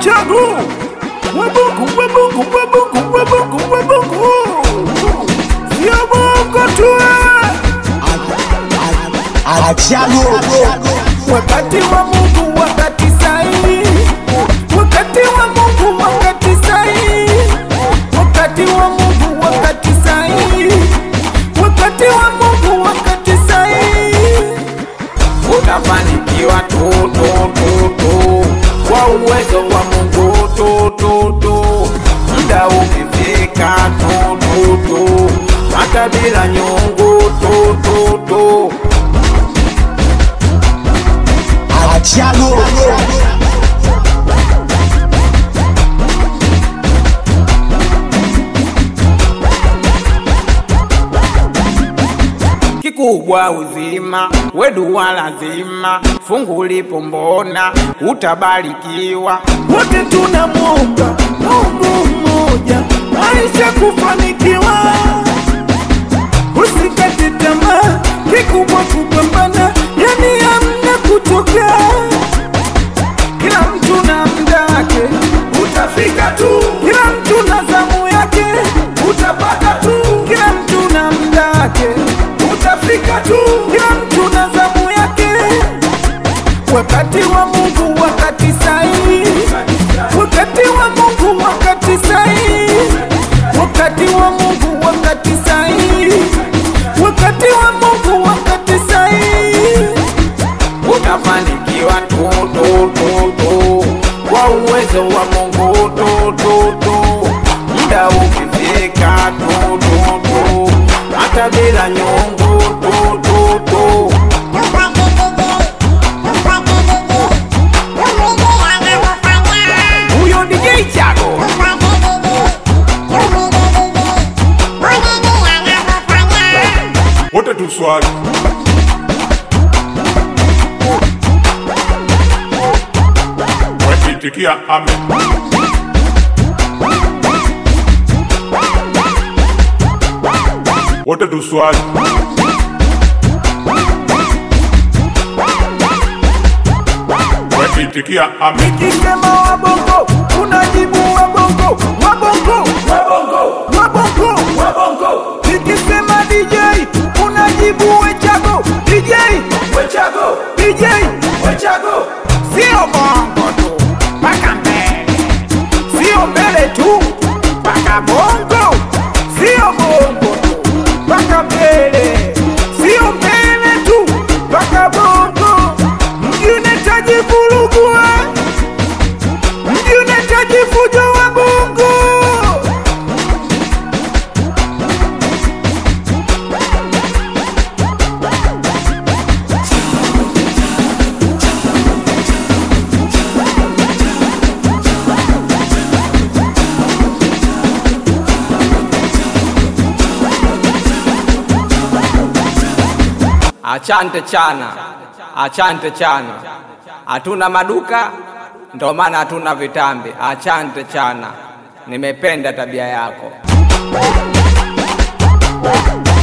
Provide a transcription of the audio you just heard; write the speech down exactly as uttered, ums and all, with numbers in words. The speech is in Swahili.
chagu wabuku wabuku wabuku wabuku wabuku sio bongo tu Achago wakati wa Mungu wakati sahihi wakati wa Mungu wakati sahihi wakati wa Mungu wakati sahihi wakati wa Mungu wakati sahihi utafanikiwa tu tu tu tu kwa uwezo wa Mungu tu tu tu muda ukifika tu tu tu hata bila nyungu tu tu tu Achago kikubwa uzima wedu wa lazima fungu lipo mbona utabarikiwa wote tunamuomba Mungu mmoja maisha kufanikiwa usikate tamaa kikubwa kupambana yani hamna kutoka kila mtu na muda wake utafika tu kila mtu na zamu yake utapata tu kila mtu na muda wake utafika tu kila mtu na zamu yake wakati wa Mungu wakati sahihi wakati wa Mungu wakati sahihi wakati wa Mungu wakati sahihi wakati wa Mungu wakati sahihi utafanikiwa tu tu tu tu kwa uwezo wa Mungu tu tu tu muda ukifika tu tu tu hata bila nyungu tu tu tu huyo D J Chago wote tuswali waitikia amen wote tuswali waitikia amen nikisema wabongo unajibu wabongo wabongo wabongo wabongo wabongo nikisema D J unajibu wechago D J wechago D J wechago sio bongo tu paka mbele sio mbele tu paka bongo sio bongo tu paka mbele sio mbele tu paka bongo mji unahitaji kulugua mji unahitaji fujo wa bongo Achante chana, achante chana, hatuna maduka ndo maana hatuna vitambi. Achante chana, nimependa tabia yako.